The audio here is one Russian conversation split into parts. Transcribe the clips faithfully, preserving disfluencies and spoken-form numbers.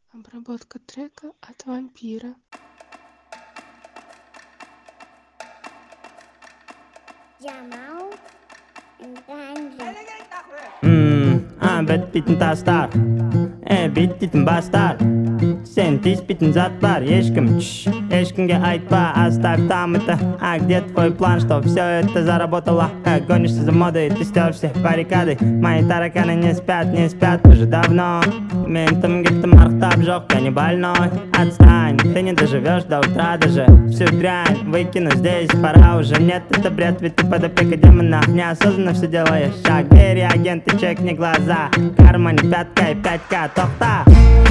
Обработка трека от вампира. Jamal and Ganja. Mmm, а бет битін тастар, ә бет дейтін бастар. Сен тиіспейтін зат бар, ешкім, чш, ешкімге айтпа, оставь там это. А где твой план, что все это заработало? Как гонишься за модой, ты стер все баррикады. Мои тараканы не спят, не спят уже давно. Мен там где-то мархтап жёг, я не больной. Отстань, ты не доживешь до утра даже. Всю дрянь выкину здесь, пора уже. Нет, это бред, ведь ты под опекой демона. Неосознанно все делаешь шаг. Бери агенты, чекни глаза. В кармане пятка и пятька, тохта.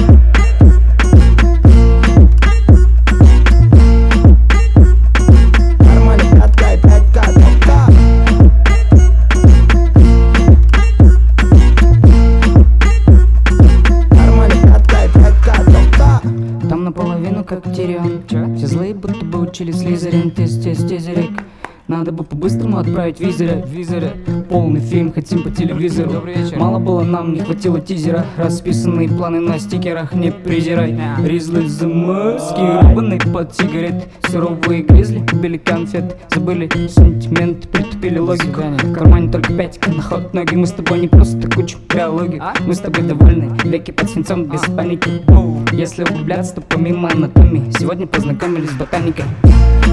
Там наполовину как Тирион. Все злые будто бы учили Слизерин. Тест, тест, тезерик. Надо бы по-быстрому отправить визера. Визера. Полный фильм хотим по телевизору. Добрый вечер. Мало было нам, не хватило тизера. Расписанные планы на стикерах, не презирай. Ризли заморский, рубаный под сигарет. Суровые гризли, убили конфет. Забыли сантимент, притупили логику. В кармане только пятика, на ход ноги. Мы с тобой не просто куча биологии. Мы с тобой довольны, веки под свинцом без паники. Если углубляться, то помимо анатомии. Сегодня познакомились с ботаникой.